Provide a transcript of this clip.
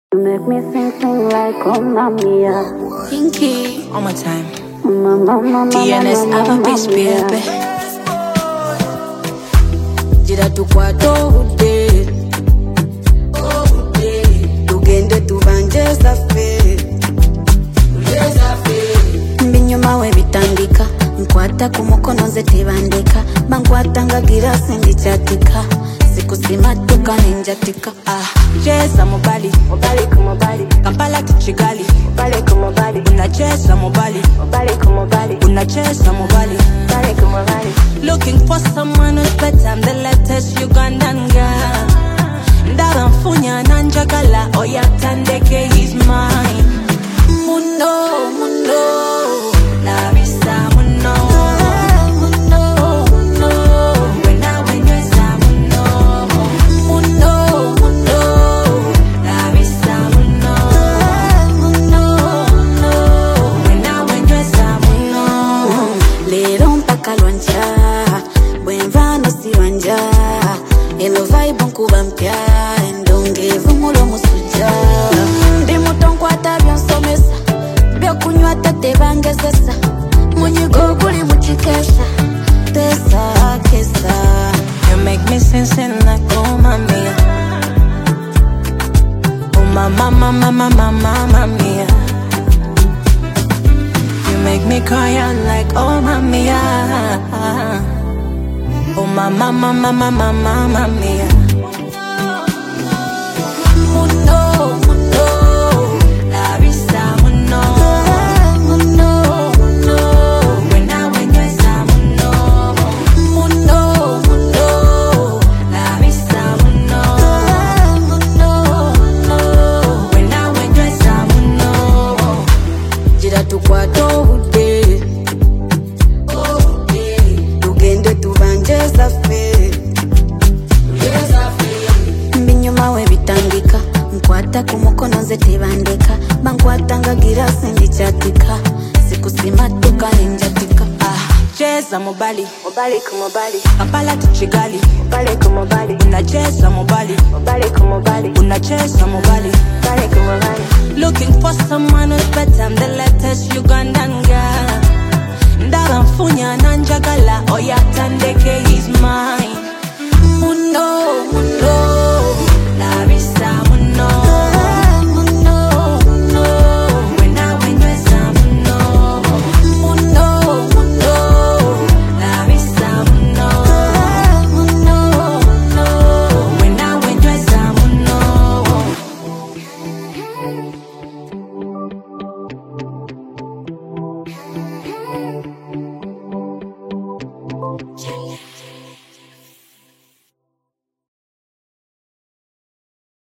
You make me sing like oh mia. Pinky, one more time. Mama, DNS Avapeace, baby. Jira tukwata ude tugende tubanje zaffe mbinyuma we bitandika nkwata ku mukono nze tebandeka bankwata nga girasi ndikyatika sikusimatuka ninjatika Cheza mobali kumobali, Kampala to Kigali kumobali, unacheza mobali kumobali, unacheza mobali kumobali. Looking for someone who's better than the latest Ugandan girl. Ndaba mfunya nanjagala oyatandeke he's mine. Muno, labisa muno. Eno vibe nkuba mpya endongevu mulo musuja ndi mutonkwata byonsomesa byokunywa tate bangezesa munyigo guli mukikesha tesa kesa. You make me sing like oh mia. Oh mama mia. You make me cry out like oh mia. Oh mama mia. Mbinyuma we bitandika nkwata ku mukono nze tebandeka bankwata nga girasi ndikyatika sikusimatuka ninjatika Cheza mobali kumobali, Kampala to Kigali kumobali, unacheza mobali kumobali, unacheza mobali kumobali. Looking for someone who's better than the latest Ugandan girl. Ndaba mfunya nanjagala oyatandeke he's mine. Muno, labisa muno.